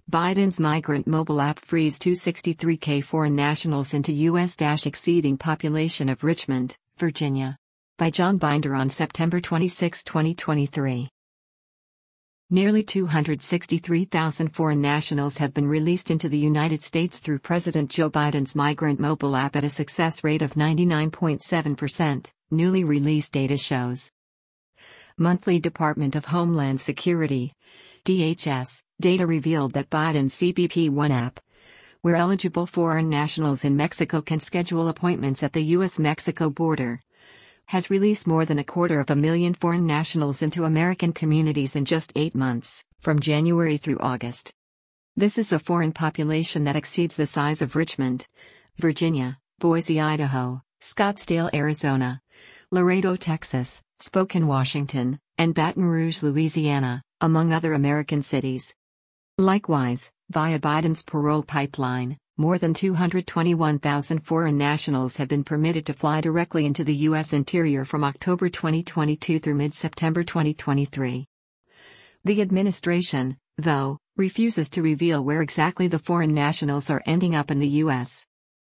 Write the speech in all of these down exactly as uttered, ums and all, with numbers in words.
Biden's migrant mobile app frees two hundred sixty-three thousand foreign nationals into U S exceeding population of Richmond, Virginia. By John Binder on September twenty-sixth, twenty twenty-three. Nearly two hundred sixty-three thousand foreign nationals have been released into the United States through President Joe Biden's migrant mobile app at a success rate of ninety-nine point seven percent, newly released data shows. Monthly Department of Homeland Security D H S data revealed that Biden's C B P One app, where eligible foreign nationals in Mexico can schedule appointments at the U S Mexico border, has released more than a quarter of a million foreign nationals into American communities in just eight months, from January through August. This is a foreign population that exceeds the size of Richmond, Virginia, Boise, Idaho, Scottsdale, Arizona, Laredo, Texas, Spokane, Washington, and Baton Rouge, Louisiana, among other American cities. Likewise, via Biden's parole pipeline, more than two hundred twenty-one thousand foreign nationals have been permitted to fly directly into the U S interior from October twenty twenty-two through mid-September twenty twenty-three. The administration, though, refuses to reveal where exactly the foreign nationals are ending up in the U S.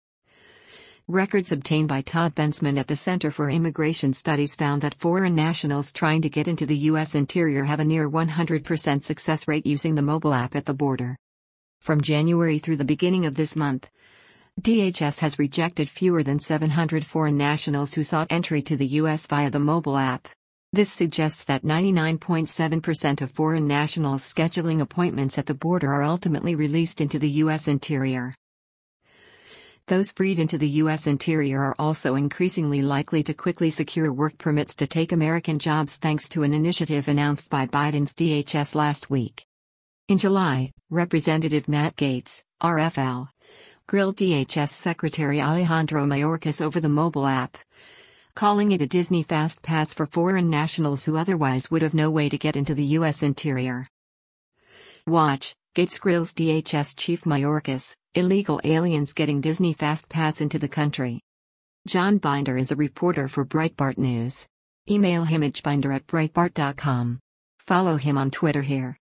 Records obtained by Todd Bensman at the Center for Immigration Studies found that foreign nationals trying to get into the U S interior have a near one hundred percent success rate using the mobile app at the border. From January through the beginning of this month, D H S has rejected fewer than seven hundred foreign nationals who sought entry to the U S via the mobile app. This suggests that ninety-nine point seven percent of foreign nationals scheduling appointments at the border are ultimately released into the U S interior. Those freed into the U S interior are also increasingly likely to quickly secure work permits to take American jobs thanks to an initiative announced by Biden's D H S last week. In July, Representative Matt Gaetz, R F L, grilled D H S Secretary Alejandro Mayorkas over the mobile app, calling it a Disney Fast Pass for foreign nationals who otherwise would have no way to get into the U S interior. Watch, Gaetz grills D H S Chief Mayorkas, illegal aliens getting Disney Fast Pass into the country. John Binder is a reporter for Breitbart News. Email him at binder at breitbart dot com. Follow him on Twitter here.